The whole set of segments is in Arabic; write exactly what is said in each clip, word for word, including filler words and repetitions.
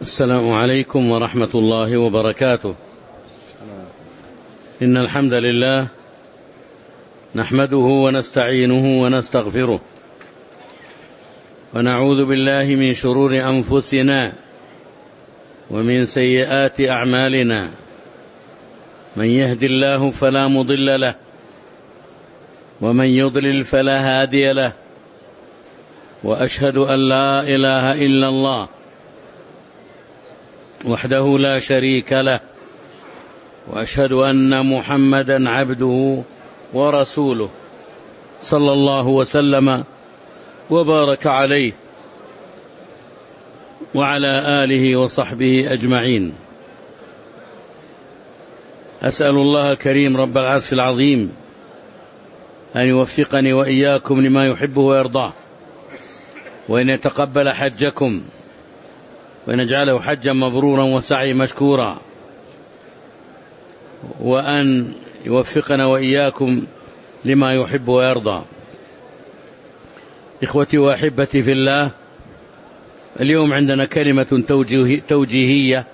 السلام عليكم ورحمة الله وبركاته. إن الحمد لله نحمده ونستعينه ونستغفره، ونعوذ بالله من شرور أنفسنا ومن سيئات أعمالنا. من يهد الله فلا مضل له، ومن يضلل فلا هادي له، وأشهد أن لا إله إلا الله وحده لا شريك له، وأشهد أن محمدا عبده ورسوله صلى الله وسلم وبارك عليه وعلى آله وصحبه أجمعين. أسأل الله الكريم رب العرش العظيم أن يوفقني وإياكم لما يحبه ويرضاه، وأن يتقبل حجكم، وأن يجعله حجا مبرورا وسعي مشكورا، وأن يوفقنا وإياكم لما يحب ويرضى. إخوتي وأحبتي في الله، اليوم عندنا كلمة توجيهية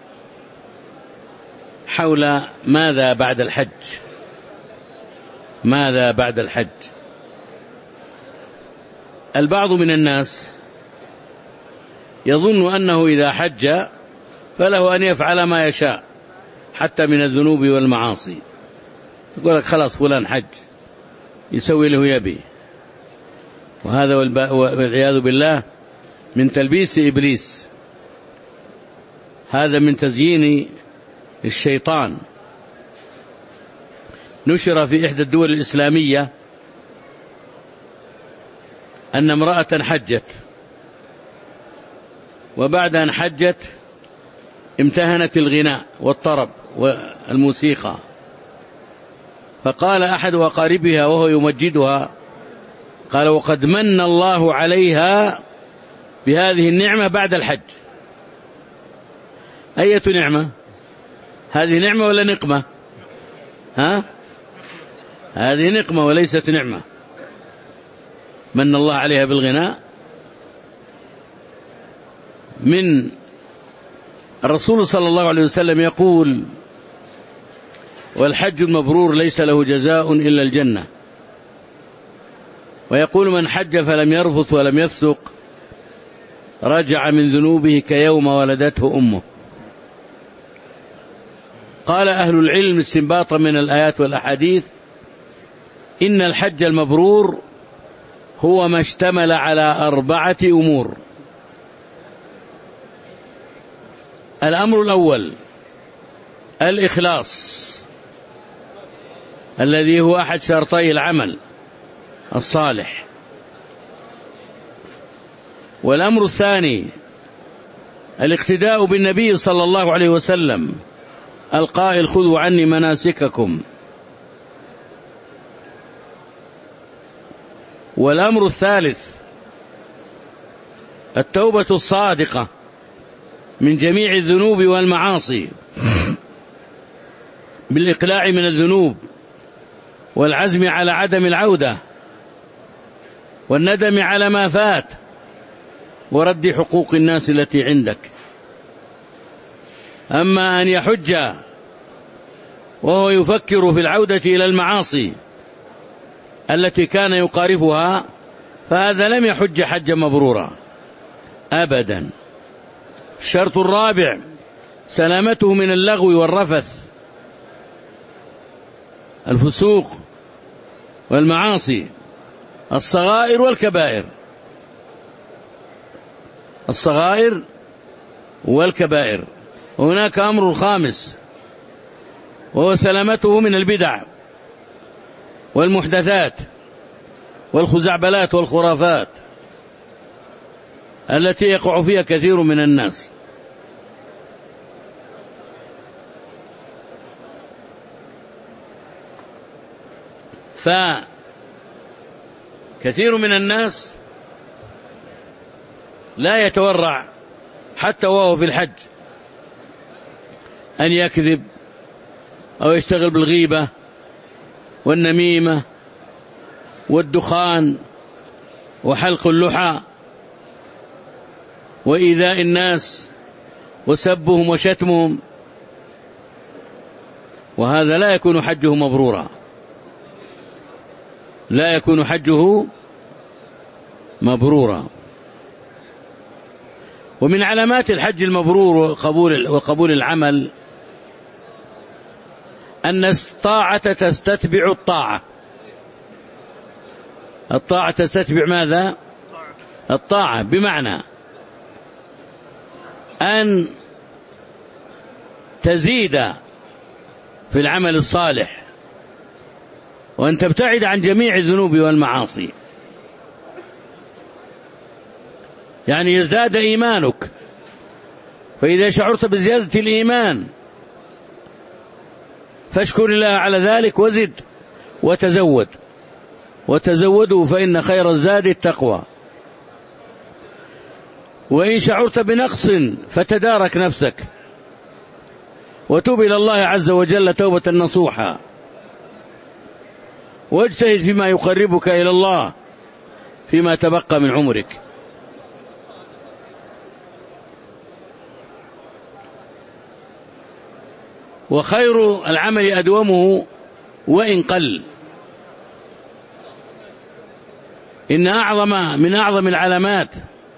حول ماذا بعد الحج. ماذا بعد الحج؟ البعض من الناس يظن أنه إذا حج فله أن يفعل ما يشاء حتى من الذنوب والمعاصي. يقول لك خلاص فلان حج، يسوي له يبي، وهذا والعياذ بالله من تلبيس إبليس، هذا من تزيين الشيطان. نشر في إحدى الدول الإسلامية أن امرأة حجت، وبعد أن حجت امتهنت الغناء والطرب والموسيقى، فقال أحد أقاربها وهو يمجدها، قال: وقد من الله عليها بهذه النعمة بعد الحج. أية نعمة؟ هذه نعمة ولا نقمة؟ ها؟ هذه نقمة وليست نعمة. من الله عليها بالغناء. من الرسول صلى الله عليه وسلم يقول: والحج المبرور ليس له جزاء إلا الجنة. ويقول: من حج فلم يرفث ولم يفسق رجع من ذنوبه كيوم ولدته أمه. قال أهل العلم استنباطا من الآيات والأحاديث: إن الحج المبرور هو ما اشتمل على أربعة أمور. الأمر الأول الإخلاص، الذي هو أحد شرطي العمل الصالح. والأمر الثاني الاقتداء بالنبي صلى الله عليه وسلم القائل: خذوا عني مناسككم. والأمر الثالث التوبة الصادقة من جميع الذنوب والمعاصي بالإقلاع من الذنوب والعزم على عدم العودة والندم على ما فات ورد حقوق الناس التي عندك. أما أن يحج وهو يفكر في العودة إلى المعاصي التي كان يقارفها، فهذا لم يحج حجا مبرورا أبدا. الشرط الرابع سلامته من اللغو والرفث، الفسوق والمعاصي، الصغائر والكبائر. الصغائر والكبائر. وهناك أمر خامس، وهو سلامته من البدع والمحدثات والخزعبلات والخرافات التي يقع فيها كثير من الناس. فكثير من الناس لا يتورع حتى وهو في الحج أن يكذب أو يشتغل بالغيبة والنميمة والدخان وحلق اللحى وإيذاء الناس وسبهم وشتمهم، وهذا لا يكون حجه مبرورا، لا يكون حجه مبرورا. ومن علامات الحج المبرور وقبول وقبول العمل أن الطاعة تستتبع الطاعة. الطاعة تستتبع ماذا؟ الطاعة، بمعنى أن تزيد في العمل الصالح وأن تبتعد عن جميع الذنوب والمعاصي، يعني يزداد إيمانك، فإذا شعرت بزيادة الإيمان فاشكر الله على ذلك وزد وتزود، وتزودوا فإن خير الزاد التقوى. وإن شعرت بنقص فتدارك نفسك وتوب إلى الله عز وجل توبة نصوحا، واجتهد فيما يقربك إلى الله فيما تبقى من عمرك. وخير العمل أدومه وإن قل. إن أعظم من أعظم العلامات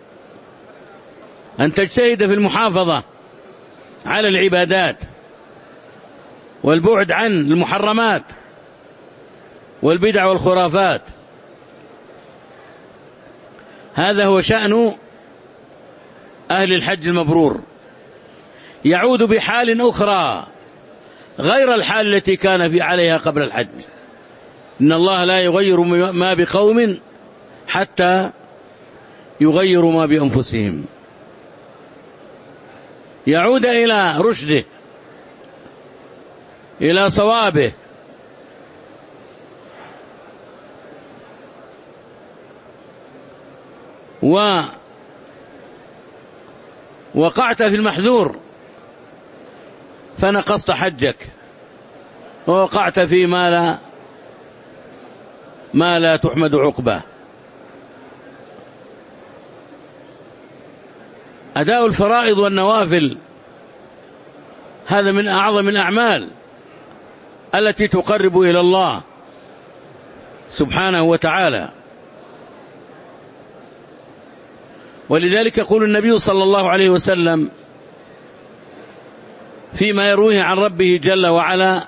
أن تجتهد في المحافظة على العبادات والبعد عن المحرمات والبدع والخرافات. هذا هو شأن أهل الحج المبرور، يعود بحال أخرى غير الحال التي كان في عليها قبل الحج. إن الله لا يغير ما بقوم حتى يغيروا ما بأنفسهم. يعود إلى رشده، إلى صوابه، ووقعت في المحذور فنقصت حجك، ووقعت في ما لا ما لا تحمد عقباه. أداء الفرائض والنوافل هذا من أعظم الأعمال التي تقرب إلى الله سبحانه وتعالى. ولذلك يقول النبي صلى الله عليه وسلم فيما يرويه عن ربه جل وعلا: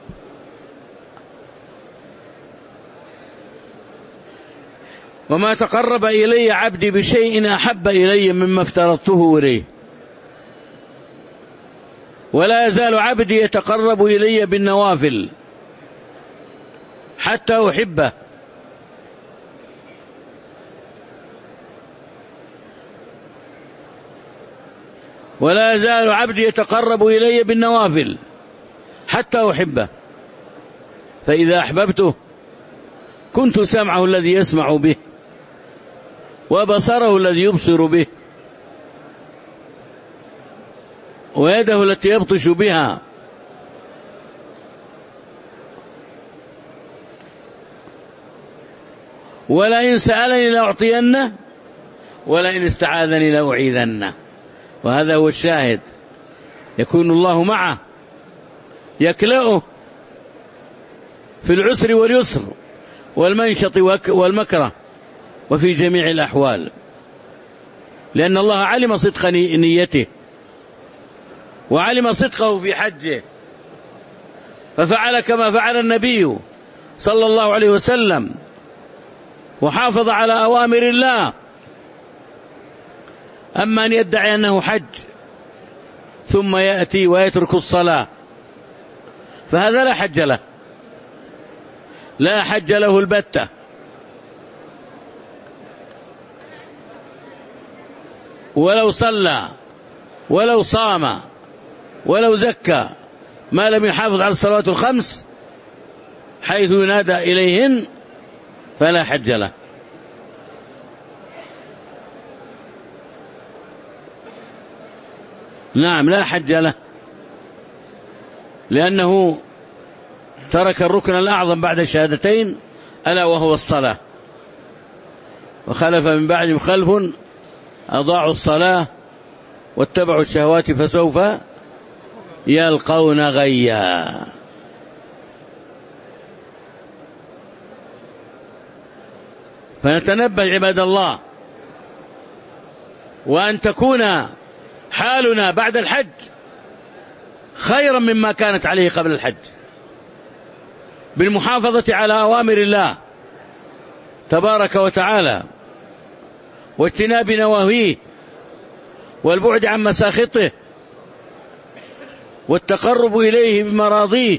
وما تقرب إلي عبدي بشيء أحب إلي مما افترضته إليه، ولا يزال عبدي يتقرب إلي بالنوافل حتى أحبه. ولا يزال عبدي يتقرب إلي بالنوافل حتى أحبه، فإذا أحببته كنت سمعه الذي يسمع به، وبصره الذي يبصر به، ويده التي يبطش بها، ولئن سألني لأعطينه، ولئن استعاذني لأعيذنه. وهذا هو الشاهد، يكون الله معه يكلأه في العسر واليسر والمنشط والمكره وفي جميع الأحوال، لأن الله علم صدق نيته وعلم صدقه في حجه، ففعل كما فعل النبي صلى الله عليه وسلم، وحافظ على أوامر الله. أما أن يدعي أنه حج ثم يأتي ويترك الصلاة فهذا لا حج له، لا حج له البتة. ولو صلى ولو صام ولو زكى ما لم يحافظ على الصلوات الخمس حيث ينادى إليهن فلا حج له. نعم، لا حج له، لأنه ترك الركن الأعظم بعد الشهادتين ألا وهو الصلاة، وخلف من بعدهم خلف أضاعوا الصلاة واتبعوا الشهوات فسوف يلقون غيا. فنتنبه عباد الله، وأن تكون حالنا بعد الحج خيرا مما كانت عليه قبل الحج، بالمحافظة على أوامر الله تبارك وتعالى، واجتناب نواهيه، والبعد عن مساخطه، والتقرب إليه بمراضيه.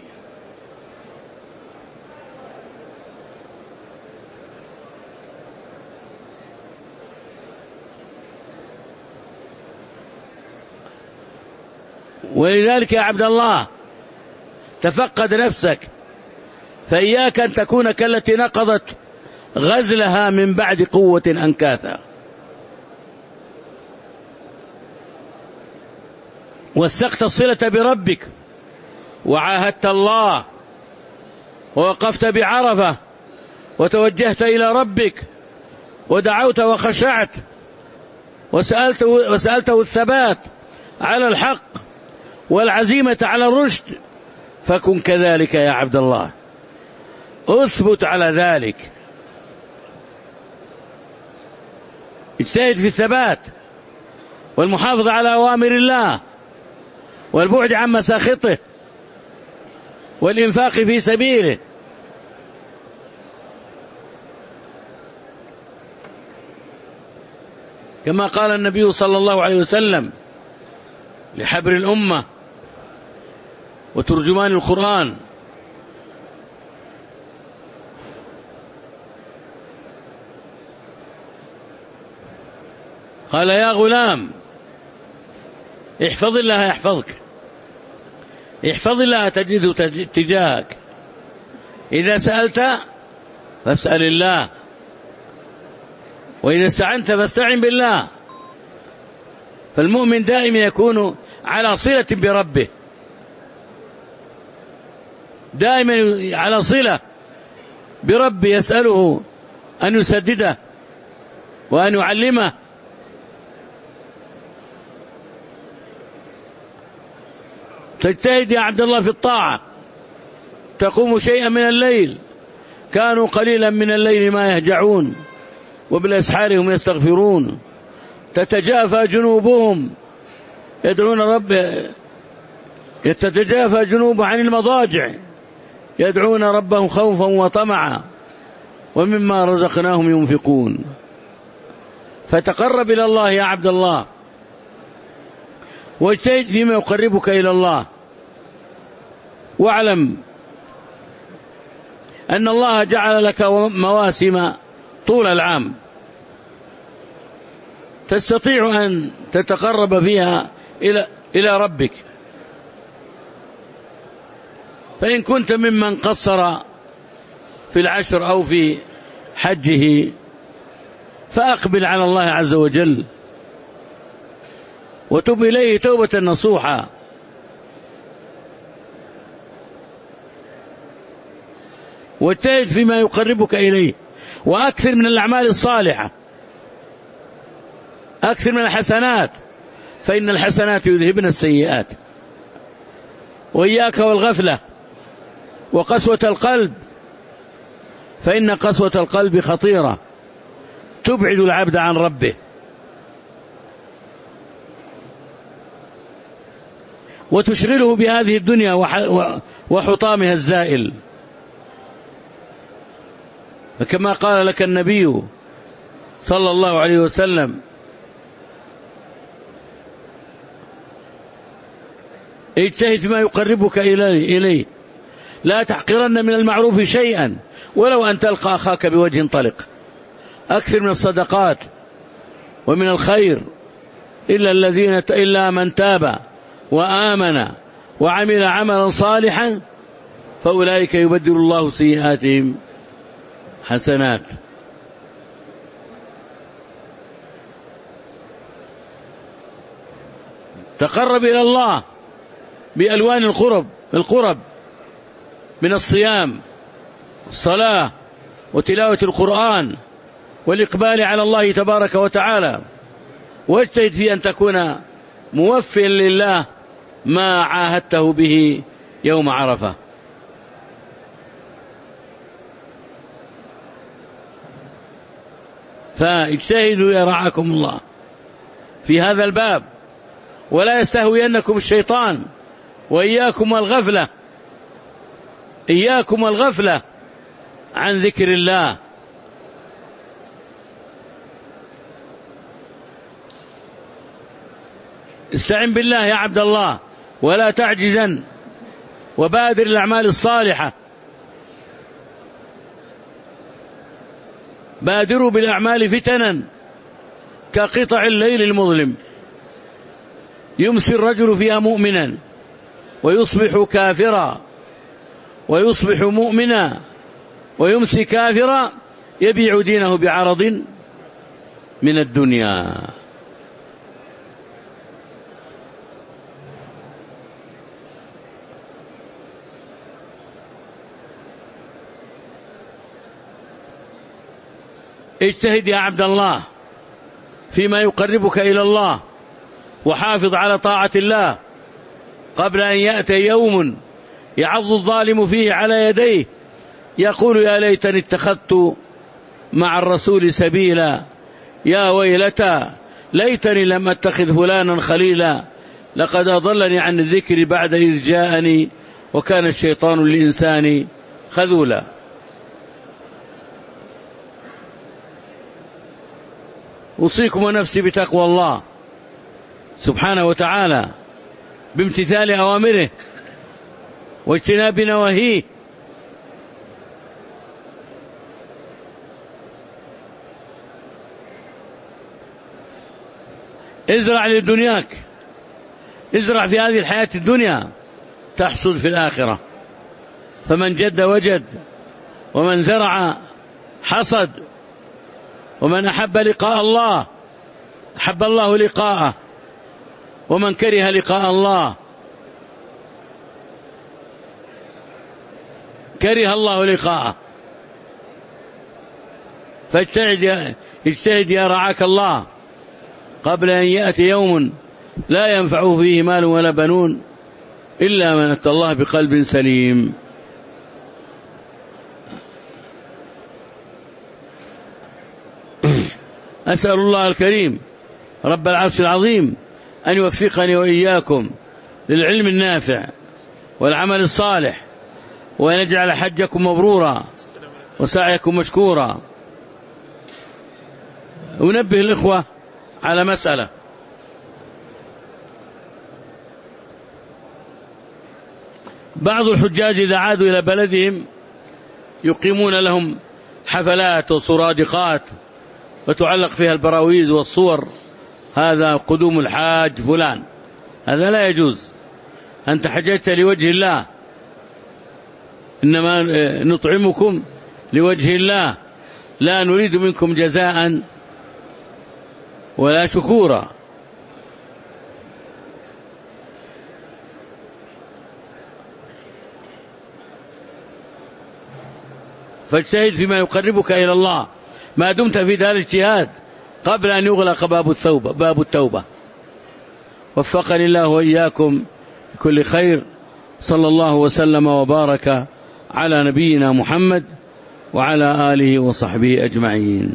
ولذلك يا عبد الله تفقد نفسك، فإياك أن تكون كالتي نقضت غزلها من بعد قوة أنكاثا. وثقت الصلة بربك، وعاهدت الله، ووقفت بعرفة، وتوجهت إلى ربك، ودعوت وخشعت، وسألته, وسألته الثبات على الحق والعزيمة على الرشد. فكن كذلك يا عبد الله، اثبت على ذلك، اجتهد في الثبات والمحافظة على أوامر الله، والبعد عن مساخطه، والإنفاق في سبيله. كما قال النبي صلى الله عليه وسلم لحبر الأمة وترجمان القرآن: قال يا غلام احفظ الله يحفظك، احفظ الله تجده تجاهك، إذا سألت فاسأل الله، وإذا استعنت فاستعن بالله. فالمؤمن دائما يكون على صلة بربه، دائما على صلة بربه، يسأله أن يسدده وأن يعلمه. تجتهد يا عبد الله في الطاعة، تقوم شيئا من الليل، كانوا قليلا من الليل ما يهجعون وبالأسحار هم يستغفرون، تتجافى جنوبهم يدعون رب يتجافى جنوب عن المضاجع يدعون ربهم خوفا وطمعا ومما رزقناهم ينفقون. فتقرب إلى الله يا عبد الله، واجتهد فيما يقربك إلى الله، واعلم أن الله جعل لك مواسم طول العام تستطيع أن تتقرب فيها إلى إلى ربك. فإن كنت ممن قصر في العشر أو في حجه فأقبل على الله عز وجل وتب إليه توبة نصوحا. واجتهد فيما يقربك إليه، وأكثر من الأعمال الصالحة، أكثر من الحسنات، فإن الحسنات يذهبن السيئات. وإياك والغفلة وقسوة القلب، فإن قسوة القلب خطيرة تبعد العبد عن ربه. وتشغله بهذه الدنيا وحطامها الزائل. فكما قال لك النبي صلى الله عليه وسلم: اجتهد فيما يقربك إليه، لا تحقرن من المعروف شيئا ولو أن تلقى أخاك بوجه طلق. أكثر من الصدقات ومن الخير، إلا الذين إلا من تاب وآمن وعمل عملا صالحا فأولئك يبدل الله سيئاتهم حسنات. تقرب إلى الله بألوان القرب القرب من الصيام والصلاة وتلاوة القرآن والإقبال على الله تبارك وتعالى. واجتهد في أن تكون موفيا لله ما عاهدته به يوم عرفة. فاجتهدوا يا رعاكم الله في هذا الباب، ولا يستهوينكم الشيطان، وإياكم الغفلة، إياكم الغفلة عن ذكر الله. استعن بالله يا عبد الله ولا تعجزن، وبادر الأعمال الصالحة، بادروا بالأعمال فتنا كقطع الليل المظلم، يمسي الرجل فيها مؤمنا ويصبح كافرا، ويصبح مؤمنا ويمسي كافرا، يبيع دينه بعرض من الدنيا. اجتهد يا عبد الله فيما يقربك إلى الله، وحافظ على طاعة الله قبل أن يأتي يوم يعض الظالم فيه على يديه يقول يا ليتني اتخذت مع الرسول سبيلا، يا ويلتى ليتني لم أتخذ فلانا خليلا، لقد أضلني عن الذكر بعد إذ جاءني، وكان الشيطان للإنسان خذولا. أوصيكم ونفسي بتقوى الله سبحانه وتعالى، بامتثال أوامره واجتناب نواهيه. ازرع لدنياك، ازرع في هذه الحياة الدنيا تحصد في الآخرة، فمن جد وجد، ومن زرع حصد، ومن أحب لقاء الله أحب الله لقاءه، ومن كره لقاء الله كره الله لقاءه. فاجتهد يا, اجتهد يا رعاك الله قبل أن يأتي يوم لا ينفع فيه مال ولا بنون إلا من أتى الله بقلب سليم. أسأل الله الكريم رب العرش العظيم أن يوفقني وإياكم للعلم النافع والعمل الصالح، وأن يجعل حجكم مبرورا وسعيكم مشكورا. أنبه الإخوة على مسألة: بعض الحجاج إذا عادوا إلى بلدهم يقيمون لهم حفلات وصرادقات وتعلق فيها البراويز والصور، هذا قدوم الحاج فلان، هذا لا يجوز. أنت حججت لوجه الله، إنما نطعمكم لوجه الله لا نريد منكم جزاء ولا شكورا. فاجتهد فيما يقربك إلى الله ما دمت في دار الاجتهاد قبل أن يغلق باب التوبة باب التوبة. وفقني الله وإياكم بكل خير. صلى الله وسلم وبارك على نبينا محمد وعلى آله وصحبه أجمعين.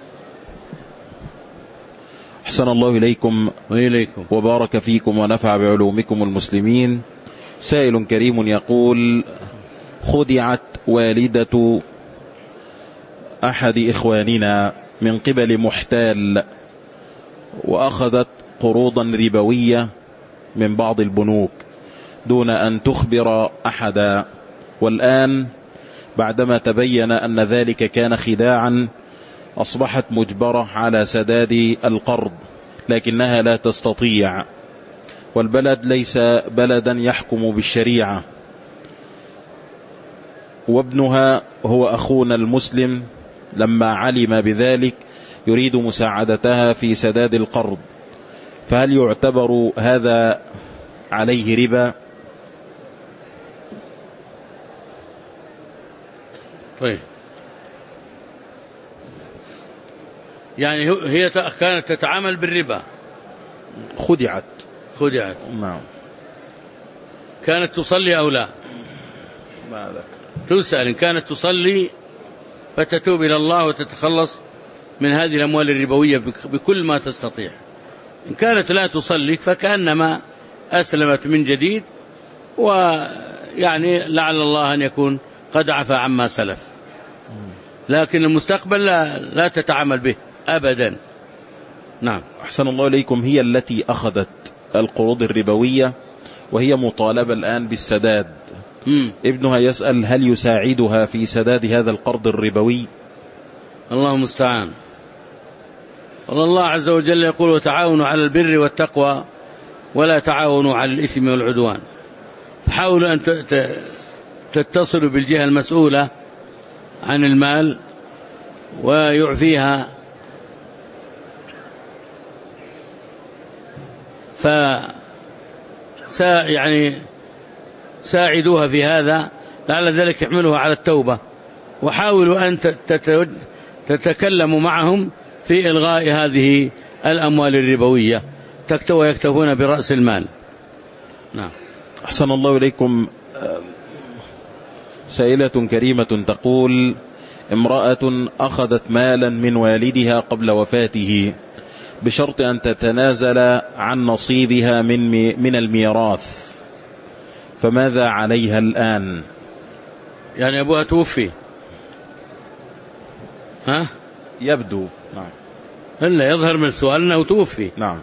أحسن الله إليكم وإليكم وبارك فيكم ونفع بعلومكم المسلمين. سائل كريم يقول: خدعت والدة أحد إخواننا من قبل محتال، وأخذت قروضا ربوية من بعض البنوك دون أن تخبر أحدا، والآن بعدما تبين أن ذلك كان خداعا أصبحت مجبرة على سداد القرض، لكنها لا تستطيع، والبلد ليس بلدا يحكم بالشريعة، وابنها هو أخونا المسلم لما علم بذلك يريد مساعدتها في سداد القرض، فهل يعتبر هذا عليه ربا؟ طيب، يعني هي كانت تتعامل بالربا، خدعت خدعت. نعم. كانت تصلي أو لا؟ ما ذكر. تسأل إن كانت تصلي فتتوب إلى الله وتتخلص من هذه الأموال الربوية بكل ما تستطيع. إن كانت لا تصلي فكأنما أسلمت من جديد، ويعني لعل الله أن يكون قد عفى عما سلف، لكن المستقبل لا, لا تتعامل به أبدا. نعم. أحسن الله إليكم. هي التي أخذت القروض الربوية وهي مطالبة الآن بالسداد. مم. ابنها يسأل هل يساعدها في سداد هذا القرض الربوي؟ الله المستعان. الله عز وجل يقول وتعاونوا على البر والتقوى ولا تعاونوا على الإثم والعدوان. فحاولوا أن تتصلوا بالجهة المسؤولة عن المال ويعفيها، ف يعني ساعدوها في هذا، لعل ذلك يحملها على التوبة. وحاولوا أن تتكلموا معهم في إلغاء هذه الأموال الربوية ويكتفون برأس المال. نعم. أحسن الله إليكم. سائلة كريمة تقول امرأة أخذت مالا من والدها قبل وفاته بشرط أن تتنازل عن نصيبها من من الميراث، فماذا عليها الآن؟ يعني أبوها توفي؟ ها؟ يبدو. نعم. إلا يظهر من السؤال أنه توفي. نعم.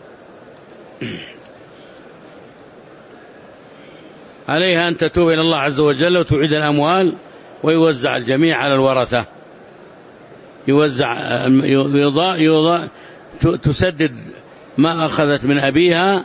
عليها أن تتوب إلى الله عز وجل وتعيد الأموال ويوزع الجميع على الورثة. يوزع يضاء يضاء تسدد ما أخذت من أبيها،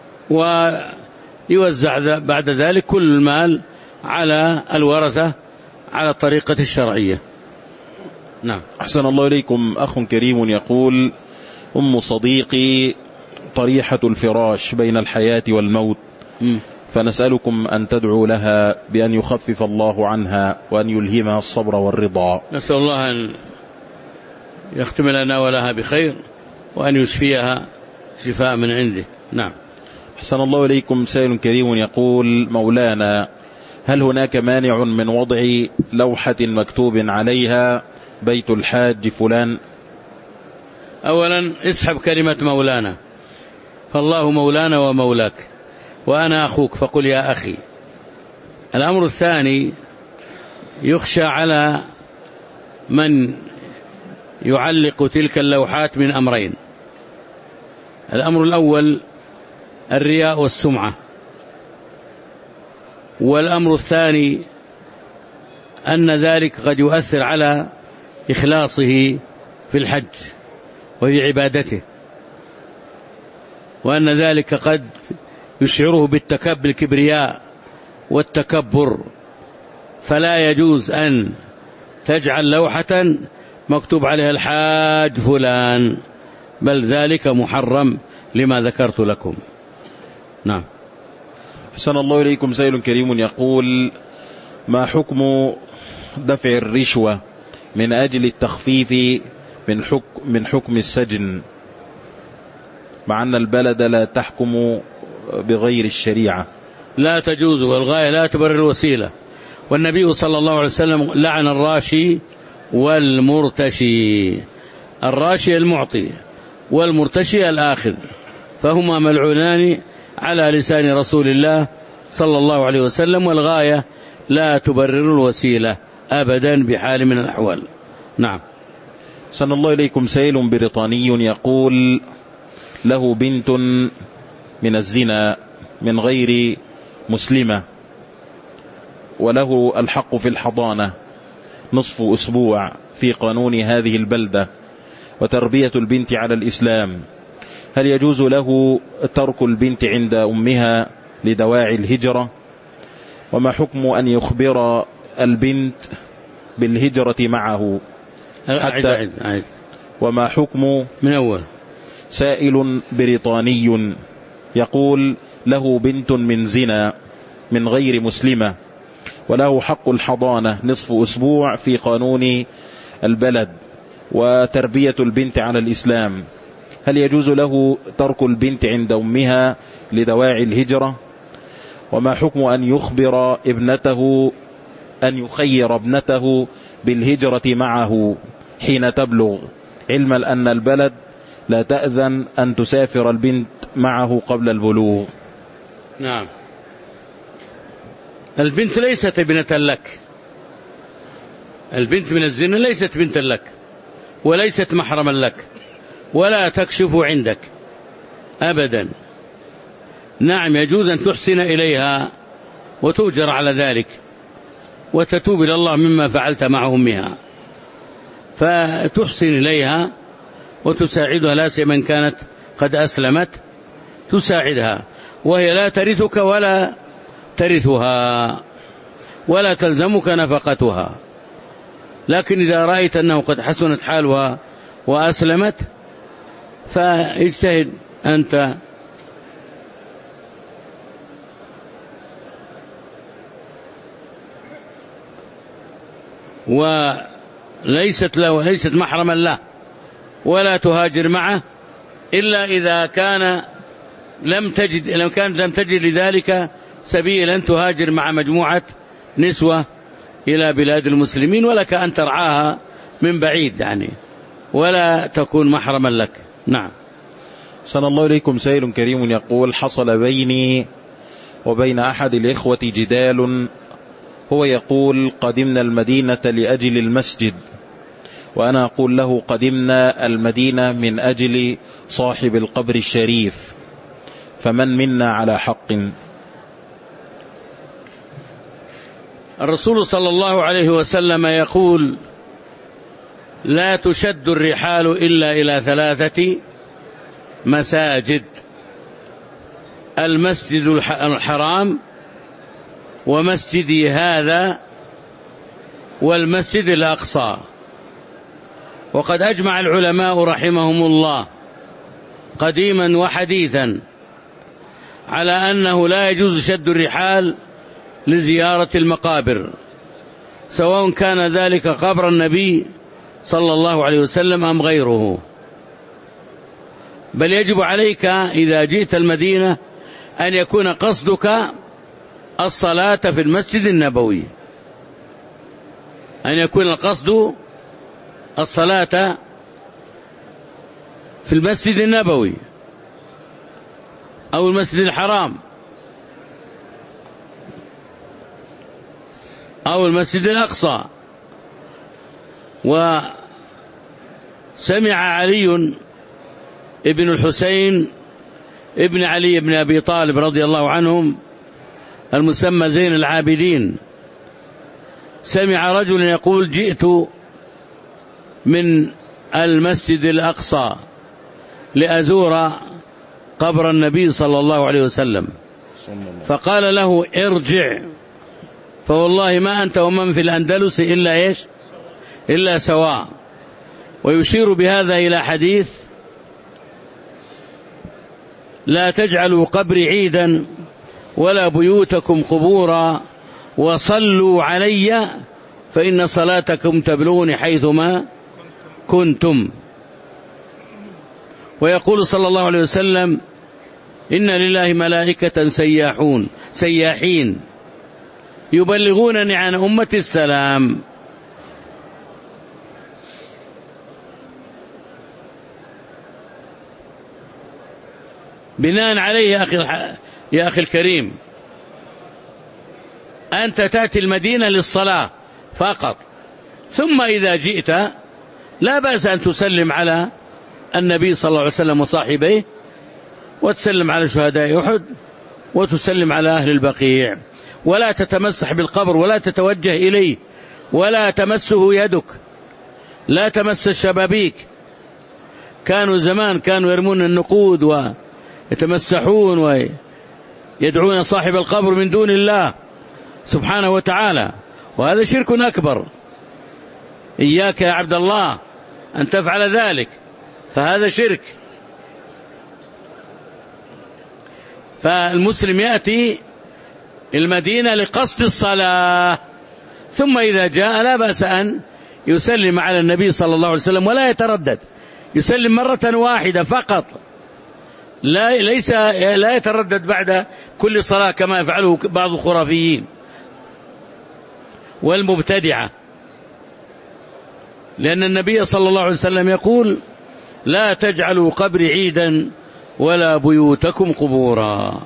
ويوزع بعد ذلك كل المال على الورثة على الطريقة الشرعية. نعم. أحسن الله إليكم. أخ كريم يقول أم صديقي طريحة الفراش بين الحياة والموت، م. فنسألكم أن تدعوا لها بأن يخفف الله عنها وأن يلهمها الصبر والرضا. نسأل الله أن يختم لنا ولها بخير وأن يشفيها شفاء من عنده. نعم. أحسن الله إليكم. سائل كريم يقول مولانا هل هناك مانع من وضع لوحة مكتوب عليها بيت الحاج فلان؟ أولا اسحب كلمة مولانا، فالله مولانا ومولاك، وأنا أخوك فقل يا أخي. الأمر الثاني يخشى على من يعلق تلك اللوحات من أمرين. الأمر الأول الرياء والسمعة، والأمر الثاني أن ذلك قد يؤثر على إخلاصه في الحج وفي عبادته، وأن ذلك قد يشعره بالكبرياء والتكبر، فلا يجوز أن تجعل لوحة مكتوب عليها الحاج فلان، بل ذلك محرم لما ذكرت لكم. نعم. أحسن الله إليكم. سائل كريم يقول ما حكم دفع الرشوة من أجل التخفيف من حكم, من حكم السجن، مع أن البلد لا تحكم بغير الشريعة؟ لا تجوز، والغاية لا تبرر الوسيلة. والنبي صلى الله عليه وسلم لعن الراشي والمرتشي. الراشي المعطي والمرتشي الآخذ، فهما ملعونان على لسان رسول الله صلى الله عليه وسلم، والغاية لا تبرر الوسيلة أبدا بحال من الأحوال. نعم. سن الله إليكم. سائل بريطاني يقول له بنت من الزنا من غير مسلمة، وله الحق في الحضانة نصف أسبوع في قانون هذه البلدة وتربية البنت على الإسلام، هل يجوز له ترك البنت عند أمها لدواعي الهجرة؟ وما حكم أن يخبر البنت بالهجرة معه حتى أعيد أعيد. وما حكم من أول. سائل بريطاني يقول له بنت من زنا من غير مسلمة وله حق الحضانة نصف أسبوع في قانون البلد وتربية البنت على الإسلام، هل يجوز له ترك البنت عند أمها لدواعي الهجرة؟ وما حكم أن يخبر ابنته أن يخير ابنته بالهجرة معه حين تبلغ، علما أن البلد لا تأذن أن تسافر البنت معه قبل البلوغ؟ نعم، البنت ليست ابنة لك، البنت من الزنا ليست بنتا لك وليست محرما لك ولا تكشف عندك أبدا. نعم، يجوز أن تحسن إليها وتؤجر على ذلك وتتوب إلى الله مما فعلت مع أمها، فتحسن إليها وتساعدها، لا سيما من كانت قد أسلمت تساعدها، وهي لا ترثك ولا ترثها ولا تلزمك نفقتها. لكن إذا رأيت أنه قد حسنت حالها وأسلمت فاجتهد أنت وليست له ليست محرما له ولا تهاجر معه إلا إذا كان لم تجد لو كانت لم تجد لذلك سبيلا تهاجر مع مجموعة نسوة إلى بلاد المسلمين، ولك أن ترعاها من بعيد يعني ولا تكون محرما لك. نعم. صلى الله عليكم. سائل كريم يقول: حصل بيني وبين أحد الإخوة جدال، هو يقول قدمنا المدينة لأجل المسجد، وأنا أقول له قدمنا المدينة من أجل صاحب القبر الشريف، فمن منا على حق؟ الرسول صلى الله عليه وسلم يقول: لا تشد الرحال إلا إلى ثلاثة مساجد: المسجد الحرام ومسجدي هذا والمسجد الأقصى. وقد أجمع العلماء رحمهم الله قديما وحديثا على أنه لا يجوز شد الرحال لزيارة المقابر، سواء كان ذلك قبر النبي صلى الله عليه وسلم أم غيره، بل يجب عليك إذا جئت المدينة أن يكون قصدك الصلاة في المسجد النبوي، أن يكون القصد الصلاة في المسجد النبوي أو المسجد الحرام أو المسجد الأقصى. وسمع علي ابن الحسين ابن علي بن أبي طالب رضي الله عنهم المسمى زين العابدين، سمع رجل يقول: جئت من المسجد الأقصى لأزور قبر النبي صلى الله عليه وسلم، فقال له: ارجع، فوالله ما أنت ومن في الأندلس إلا إيش إلا سواء. ويشير بهذا إلى حديث: لا تجعلوا قبري عيدا ولا بيوتكم قبورا وصلوا علي فإن صلاتكم تبلغني حيثما كنتم. ويقول صلى الله عليه وسلم: إن لله ملائكة سياحون سياحين يبلغونني عن أمة السلام. بناء عليه يا أخي, يا أخي الكريم، أنت تأتي المدينة للصلاة فقط، ثم إذا جئت لا بأس أن تسلم على النبي صلى الله عليه وسلم وصاحبيه، وتسلم على شهداء أحد، وتسلم على أهل البقيع، ولا تتمسح بالقبر ولا تتوجه إليه ولا تمسه يدك، لا تمس الشبابيك. كانوا زمان كانوا يرمون النقود ويتمسحون ويدعون صاحب القبر من دون الله سبحانه وتعالى، وهذا شرك أكبر. إياك يا عبد الله أن تفعل ذلك، فهذا شرك. فالمسلم يأتي المدينة لقصد الصلاة، ثم إذا جاء لا بأس أن يسلم على النبي صلى الله عليه وسلم ولا يتردد، يسلم مرة واحدة فقط، لا ليس لا يتردد بعد كل صلاة كما يفعله بعض الخرافيين والمبتدعة، لأن النبي صلى الله عليه وسلم يقول: لا تجعلوا قبري عيدا ولا بيوتكم قبورا.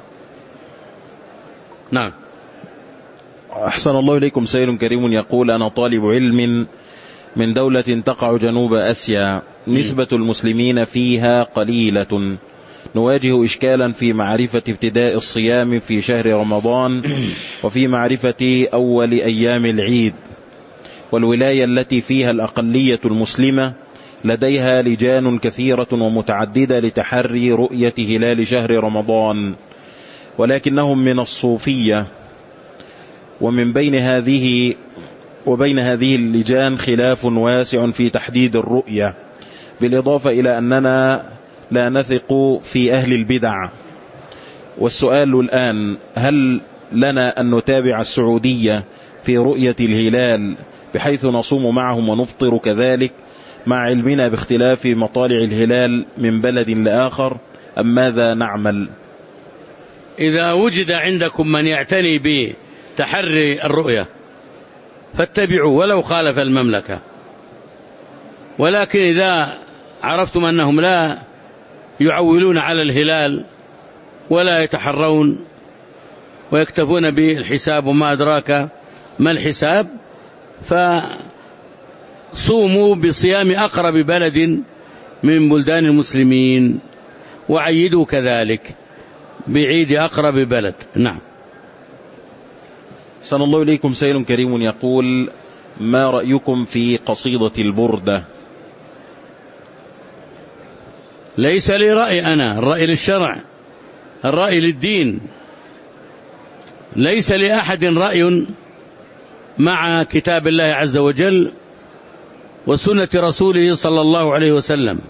نعم. أحسن الله إليكم. سائل كريم يقول: أنا طالب علم من دولة تقع جنوب آسيا، نسبة المسلمين فيها قليلة، نواجه إشكالا في معرفة ابتداء الصيام في شهر رمضان وفي معرفة أول أيام العيد، والولاية التي فيها الأقلية المسلمة لديها لجان كثيرة ومتعددة لتحري رؤية هلال شهر رمضان، ولكنهم من الصوفية، ومن بين هذه وبين هذه اللجان خلاف واسع في تحديد الرؤية، بالإضافة إلى أننا لا نثق في أهل البدع. والسؤال الآن: هل لنا أن نتابع السعودية في رؤية الهلال بحيث نصوم معهم ونفطر كذلك، مع علمنا باختلاف مطالع الهلال من بلد لآخر، أم ماذا نعمل؟ إذا وجد عندكم من يعتني بتحري الرؤية فاتبعوا ولو خالف المملكة، ولكن إذا عرفتم أنهم لا يعولون على الهلال ولا يتحرون ويكتفون بالحساب وما أدراك ما الحساب، فصوموا بصيام أقرب بلد من بلدان المسلمين، وعيدوا كذلك بعيد أقرب بلد. نعم. صلى الله إليكم. سائل كريم يقول: ما رأيكم في قصيدة البردة؟ ليس لي رأي، أنا الرأي للشرع، الرأي للدين، ليس لأحد رأي مع كتاب الله عز وجل وسنة رسوله صلى الله عليه وسلم.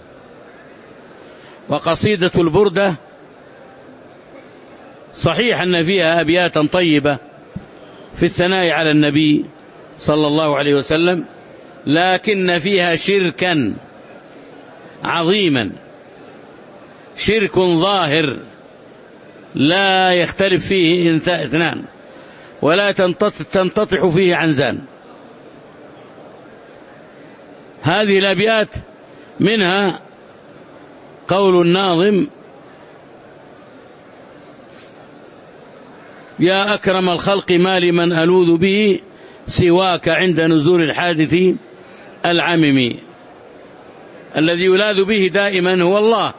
وقصيدة البردة صحيح أن فيها أبياتا طيبة في الثناء على النبي صلى الله عليه وسلم، لكن فيها شركا عظيما، شرك ظاهر لا يختلف فيه اثنان ولا تنتطح فيه عنزان. هذه الأبيات منها قول الناظم: يا أكرم الخلق ما لمن ألوذ به سواك عند نزول الحادث العمم. الذي يلاذ به دائما هو الله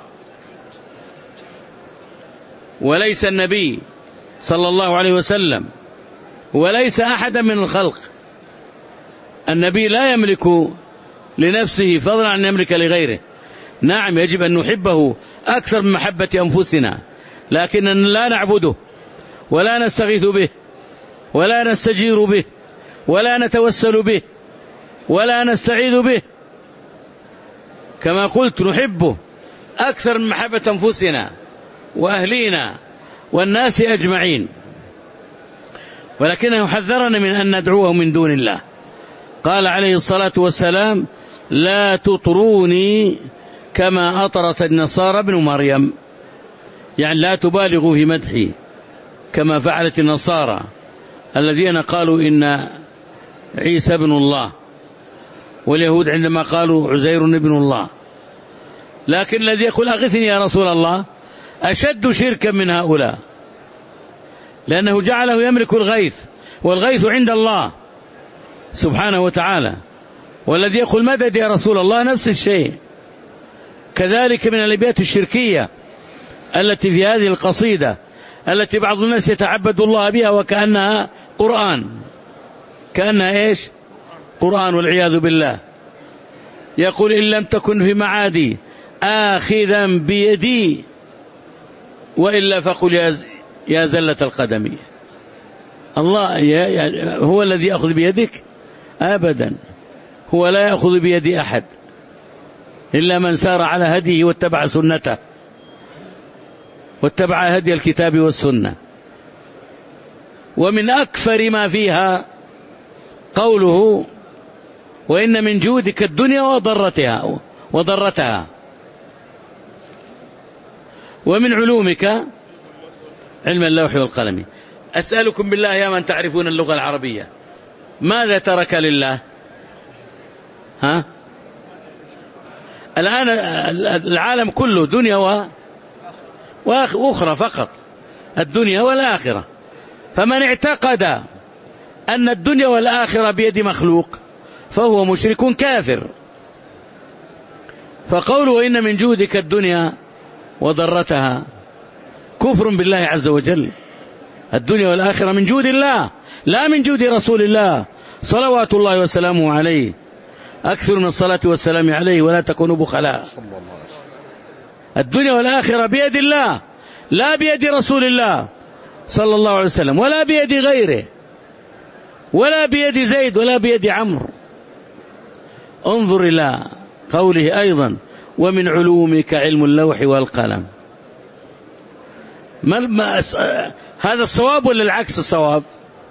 وليس النبي صلى الله عليه وسلم وليس أحدا من الخلق. النبي لا يملك لنفسه فضلا عن يملك لغيره. نعم يجب أن نحبه أكثر من محبة أنفسنا، لكن لا نعبده ولا نستغيث به ولا نستجير به ولا نتوسل به ولا نستعيذ به. كما قلت نحبه أكثر من محبة أنفسنا وأهلينا والناس أجمعين، ولكنه حذرنا من أن ندعوه من دون الله. قال عليه الصلاة والسلام: لا تطروني كما أطرت النصارى ابن مريم، يعني لا تبالغوا في مدحي كما فعلت النصارى الذين قالوا إن عيسى ابن الله، واليهود عندما قالوا عزير ابن الله. لكن الذي يقول أغثني يا رسول الله أشد شركا من هؤلاء، لأنه جعله يملك الغيث، والغيث عند الله سبحانه وتعالى. والذي يقول مدد يا رسول الله نفس الشيء. كذلك من الأبيات الشركية التي في هذه القصيدة التي بعض الناس يتعبد الله بها وكأنها قرآن، كأنها إيش؟ قرآن والعياذ بالله. يقول: إن لم تكن في معادي آخذا بيدي وإلا فقل يا زلة القدم. الله هو الذي يأخذ بيدك؟ أبدا، هو لا يأخذ بيد أحد إلا من سار على هديه واتبع سنته واتبع هدي الكتاب والسنة. ومن أكثر ما فيها قوله: وإن من جودك الدنيا وضرتها وضرتها ومن علومك علم اللوح والقلم. أسألكم بالله يا من تعرفون اللغة العربية، ماذا ترك لله؟ ها؟ الآن العالم كله دنيا و... وأخرى فقط، الدنيا والآخرة. فمن اعتقد أن الدنيا والآخرة بيد مخلوق فهو مشرك كافر. فقوله إن من جودك الدنيا وضرتها كفر بالله عز وجل. الدنيا والآخرة من جود الله لا من جود رسول الله صلوات الله وسلامه عليه. أكثر من الصلاة والسلام عليه ولا تكونوا بخلاء. الدنيا والآخرة بيد الله لا بيد رسول الله صلى الله عليه وسلم، ولا بيد غيره، ولا بيد زيد ولا بيد عمرو. انظر إلى قوله أيضا ومن علومك علم اللوح والقلم. ما ما هذا الصواب ولا العكس الصواب؟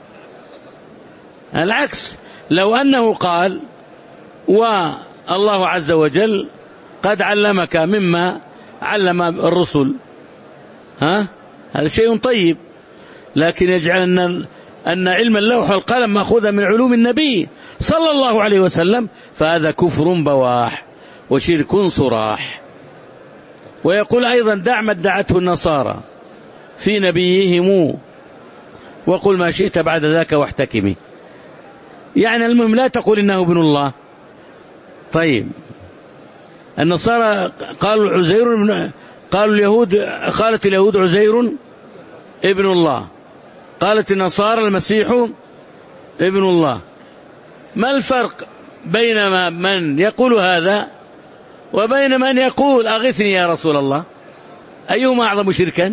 العكس. لو أنه قال والله عز وجل قد علمك مما علم الرسل، ها، هذا شيء طيب. لكن يجعل أن أن علم اللوح والقلم مأخوذا من علوم النبي صلى الله عليه وسلم، فهذا كفر بواح وشرك صراح. ويقول أيضا دع ما ادعته النصارى في نبيهم وقل ما شئت بعد ذاك واحتكمي. يعني المهم لا تقول إنه ابن الله. طيب النصارى قالوا عزير، قالوا اليهود، قالت اليهود عزير ابن الله، قالت النصارى المسيح ابن الله. ما الفرق بين من يقول هذا وبين من يقول أغثني يا رسول الله؟ أيهما أعظم شركا؟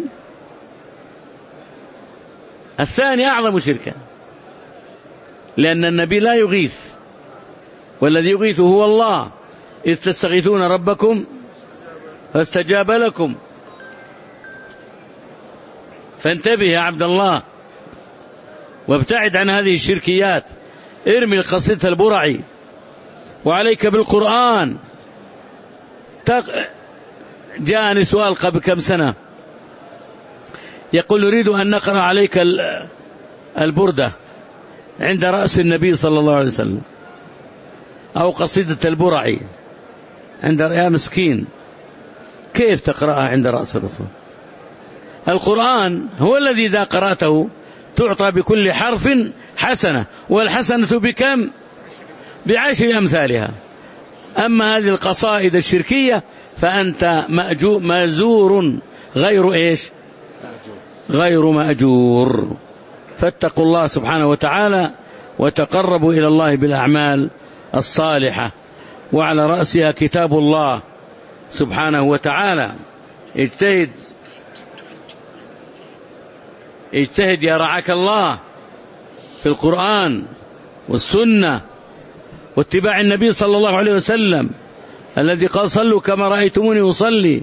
الثاني أعظم شركا، لأن النبي لا يغيث، والذي يغيث هو الله. إذ تستغيثون ربكم فاستجاب لكم. فانتبه يا عبد الله وابتعد عن هذه الشركيات. ارمي قصيدة البرعي وعليك بالقرآن. جاءني سؤال قبل كم سنة يقول نريد أن نقرأ عليك البردة عند رأس النبي صلى الله عليه وسلم، أو قصيدة البرعي عند يا مسكين، كيف تقرأها عند رأس الرسول؟ القرآن هو الذي إذا قرأته تعطى بكل حرف حسنة، والحسنة بكم؟ بعشر أمثالها. أما هذه القصائد الشركية فأنت مأجور غير إيش؟ غير مأجور. فاتقوا الله سبحانه وتعالى وتقربوا إلى الله بالأعمال الصالحة، وعلى رأسها كتاب الله سبحانه وتعالى. اجتهد اجتهد يا رعاك الله في القرآن والسنة واتباع النبي صلى الله عليه وسلم الذي قال صلوا كما رأيتموني أصلي،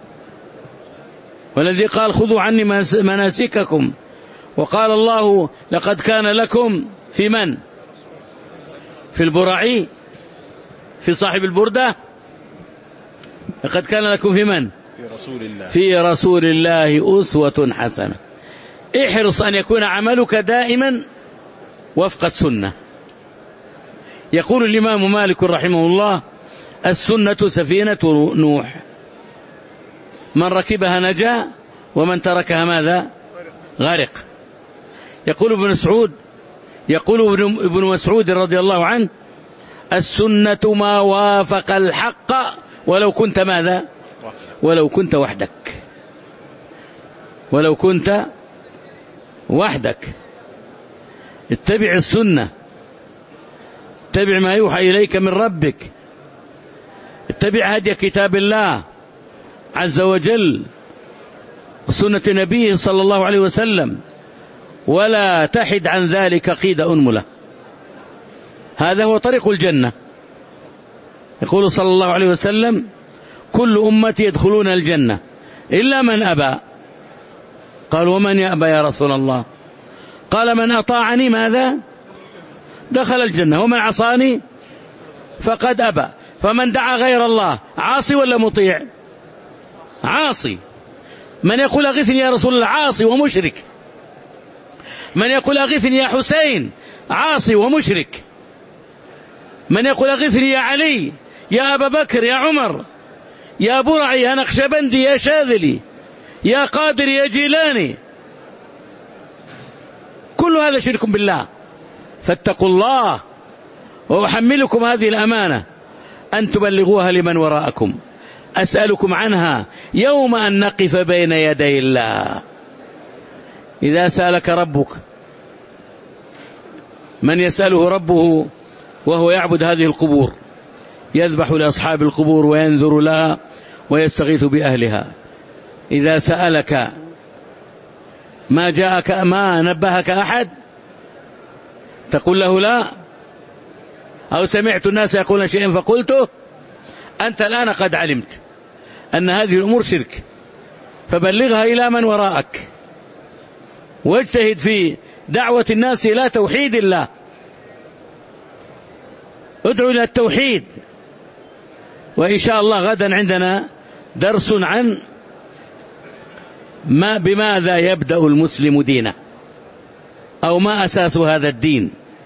والذي قال خذوا عني مناسككم، وقال الله لقد كان لكم في من؟ في البرعي، في صاحب البردة. لقد كان لكم في من؟ في رسول الله في رسول الله أسوة حسنة. احرص أن يكون عملك دائما وفق السنة. يقول الإمام مالك رحمه الله السنة سفينة نوح، من ركبها نجا ومن تركها ماذا؟ غرق. يقول ابن مسعود يقول ابن مسعود رضي الله عنه السنة ما وافق الحق ولو كنت ماذا؟ ولو كنت وحدك. ولو كنت وحدك اتبع السنة، اتبع ما يوحى إليك من ربك، اتبع هدي كتاب الله عز وجل وسنة نبيه صلى الله عليه وسلم، ولا تحد عن ذلك قيد أنملة. هذا هو طريق الجنة. يقول صلى الله عليه وسلم كل أمتي يدخلون الجنة إلا من أبى. قال ومن يأبى يا رسول الله؟ قال من أطاعني ماذا؟ دخل الجنة، ومن عصاني فقد أبى. فمن دعا غير الله عاصي ولا مطيع؟ عاصي. من يقول أغثني يا رسول الله عاصي ومشرك. من يقول أغثني يا حسين عاصي ومشرك. من يقول أغثني يا علي يا أبا بكر يا عمر يا برعي يا نقشبندي يا شاذلي يا قادر يا جيلاني، كل هذا شرك بالله. فاتقوا الله، وأحملكم هذه الأمانة أن تبلغوها لمن وراءكم. أسألكم عنها يوم أن نقف بين يدي الله. إذا سألك ربك، من يسأله ربه وهو يعبد هذه القبور، يذبح لأصحاب القبور وينذر لها ويستغيث بأهلها. إذا سألك ما جاءك ما نبهك أحد تقول له لا، أو سمعت الناس يقولون شيئا فقلته، أنت الآن قد علمت أن هذه الأمور شرك، فبلغها إلى من وراءك، واجتهد في دعوة الناس إلى توحيد الله. ادعو إلى التوحيد. وإن شاء الله غدا عندنا درس عن ما بماذا يبدأ المسلم دينه، أو ما أساس هذا الدين،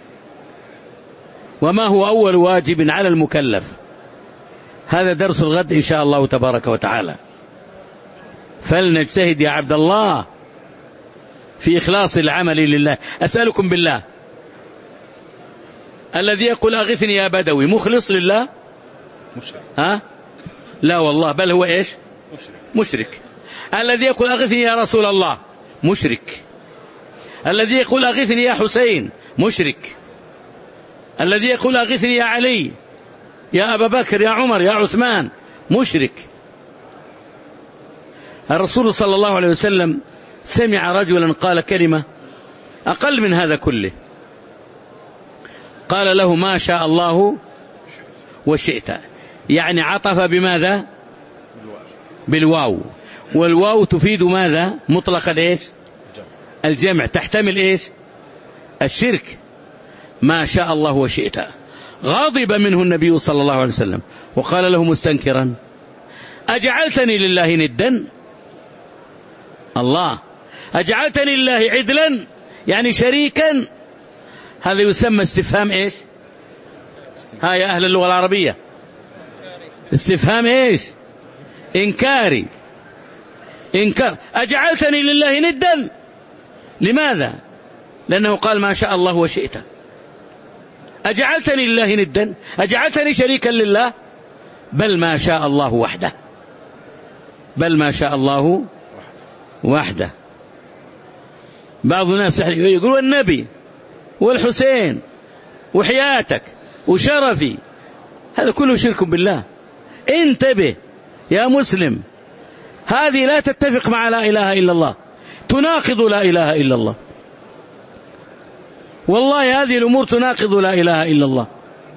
وما هو أول واجب على المكلف. هذا درس الغد إن شاء الله تبارك وتعالى. فلنجتهد يا عبد الله في إخلاص العمل لله. أسألكم بالله، الذي يقول أغثني يا بدوي مخلص لله؟ مشرك. ها؟ لا والله، بل هو إيش؟ مشرك. مشرك. الذي يقول أغثني يا رسول الله مشرك. الذي يقول أغثني يا حسين مشرك. الذي يقول أغثني يا علي يا أبا بكر يا عمر يا عثمان مشرك. الرسول صلى الله عليه وسلم سمع رجلا قال كلمة أقل من هذا كله، قال له ما شاء الله وشئت، يعني عطف بماذا؟ بالواو، والواو تفيد ماذا؟ مطلق ايش؟ الجمع، تحتمل ايش؟ الشرك. ما شاء الله وشئت. غاضب منه النبي صلى الله عليه وسلم وقال له مستنكرا أجعلتني لله ندا؟ الله، أجعلتني لله عدلا يعني شريكا؟ هذا يسمى استفهام ايش؟ ها يا أهل اللغة العربية، استفهام ايش؟ إنكاري. إنكار. أجعلتني لله ندا؟ لماذا؟ لأنه قال ما شاء الله وشئت. أجعلتني لله ندا؟ أجعلتني شريكا لله؟ بل ما شاء الله وحده. بل ما شاء الله وحده. بعض الناس يقول النبي والحسين وحياتك وشرفي، هذا كله شرك بالله. انتبه يا مسلم، هذه لا تتفق مع لا إله إلا الله، تناقض لا إله إلا الله. والله هذه الأمور تناقض لا إله إلا الله.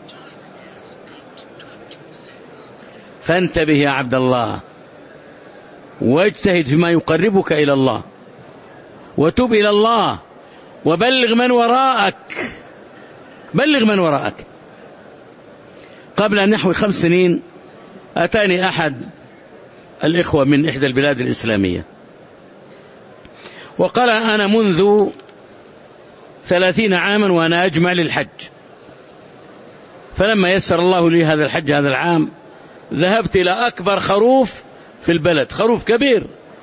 فانتبه يا عبد الله، واجتهد فيما يقربك إلى الله، وتب إلى الله، وبلغ من وراءك. بلغ من وراءك. قبل نحو خمس سنين أتاني أحد الإخوة من إحدى البلاد الإسلامية وقال أنا منذ ثلاثين عاما وأنا أجمع للحج، فلما يسر الله لي هذا الحج هذا العام ذهبت إلى أكبر خروف في البلد، خروف كبير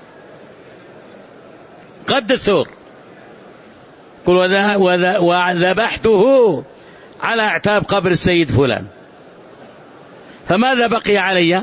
قد الثور، قل وذبحته على اعتاب قبر السيد فلان، فماذا بقي علي؟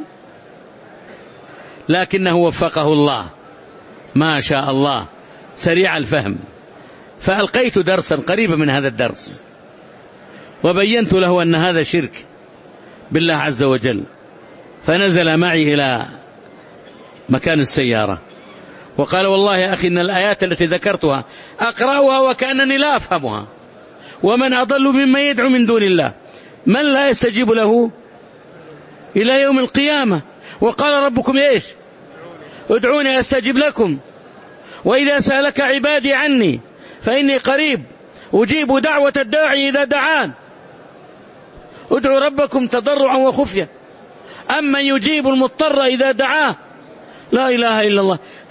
لكنه وفقه الله ما شاء الله سريع الفهم، فألقيت درسا قريبا من هذا الدرس وبينت له أن هذا شرك بالله عز وجل، فنزل معي إلى مكان السيارة وقال والله يا أخي إن الآيات التي ذكرتها أقرأها وكأنني لا أفهمها، ومن أضل ممن يدعو من دون الله من لا يستجيب له إلى يوم القيامة. وقال ربكم إيش؟ ادعوني أستجب لكم، وإذا سألك عبادي عني فإني قريب أجيب دعوة الداعي إذا دعان، ادعوا ربكم تضرعا وخفيا أمن يجيب المضطر إذا دعاه. لا إله إلا الله.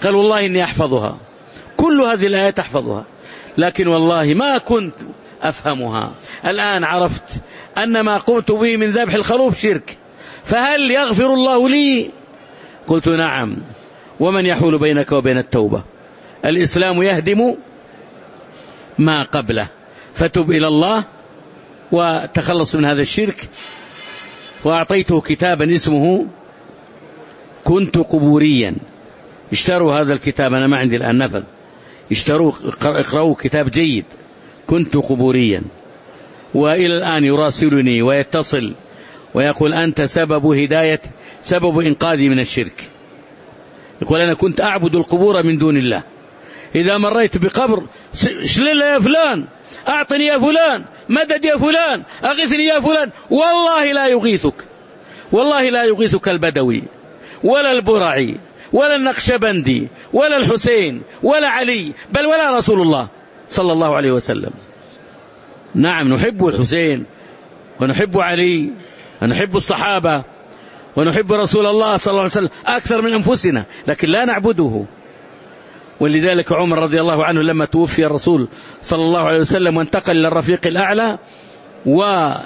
قال والله إني أحفظها، كل هذه الآيات أحفظها، لكن والله ما كنت أفهمها. الآن عرفت أن ما قمت به من ذبح الخروف شرك، فهل يغفر الله لي؟ قلت نعم، ومن يحول بينك وبين التوبة؟ الإسلام يهدم ما قبله، فتب إلى الله وتخلص من هذا الشرك. وأعطيته كتابا اسمه كنت قبوريا، اشتروا هذا الكتاب، أنا ما عندي الآن نفذ، اشتروا اقرأوا كتاب جيد كنت قبوريا. وإلى الآن يراسلني ويتصل ويقول أنت سبب هداية، سبب إنقاذي من الشرك. يقول أنا كنت أعبد القبور من دون الله، إذا مريت بقبر شلل يا فلان، أعطني يا فلان، مدد يا فلان، أغثني يا فلان، والله لا يغيثك، والله لا يغيثك البدوي ولا البرعي ولا النقشبندي ولا الحسين ولا علي، بل ولا رسول الله صلى الله عليه وسلم. نعم نحب الحسين ونحب علي ونحب الصحابة ونحب رسول الله صلى الله عليه وسلم أكثر من أنفسنا، لكن لا نعبده. ولذلك عمر رضي الله عنه لما توفي الرسول صلى الله عليه وسلم وانتقل إلى الرفيق الأعلى، وعمر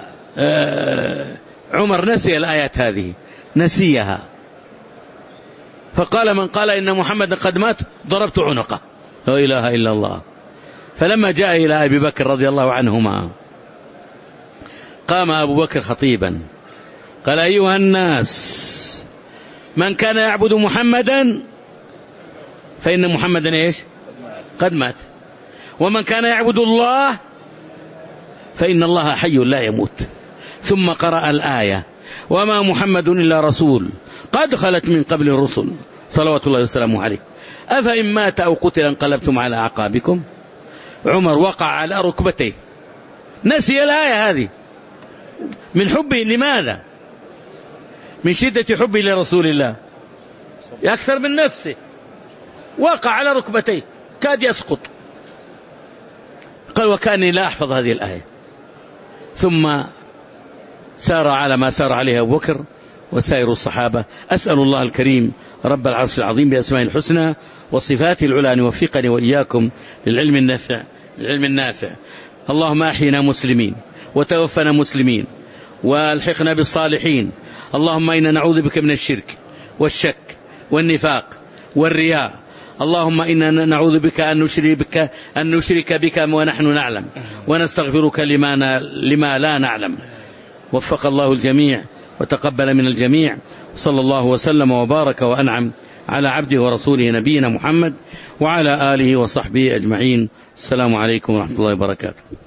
نسي الآيات هذه، نسيها، فقال من قال إن محمد قد مات ضربت عنقه، لا إله إلا الله. فلما جاء إلى أبي بكر رضي الله عنهما قام أبو بكر خطيبا قال أيها الناس، من كان يعبد محمدا فإن محمدا إيش؟ قد مات، ومن كان يعبد الله فإن الله حي لا يموت. ثم قرأ الآية وما محمد إلا رسول قد خلت من قبل الرسل صلوات الله وسلامه عليه أفإن مات أو قتل انقلبتم على أعقابكم. عمر وقع على ركبتيه، نسي الآية هذه من حبه، لماذا؟ من شدة حبه لرسول الله أكثر من نفسه، وقع على ركبتيه كاد يسقط. قال وكأني لا أحفظ هذه الآية. ثم سار على ما سار عليه أبو بكر وسائر الصحابة. أسأل الله الكريم رب العرش العظيم بأسماء الحسنى وصفاته العلى أن يوفقني وإياكم للعلم النافع للعلم النافع. اللهم أحينا مسلمين وتوفنا مسلمين والحقنا بالصالحين. اللهم إنا نعوذ بك من الشرك والشك والنفاق والرياء. اللهم إنا نعوذ بك أن نشرك بك أن نشرك بك ونحن نعلم، ونستغفرك لما لما لا نعلم. وفق الله الجميع وتقبل من الجميع. صلى الله وسلم وبارك وأنعم على عبده ورسوله نبينا محمد وعلى آله وصحبه أجمعين. السلام عليكم ورحمة الله وبركاته.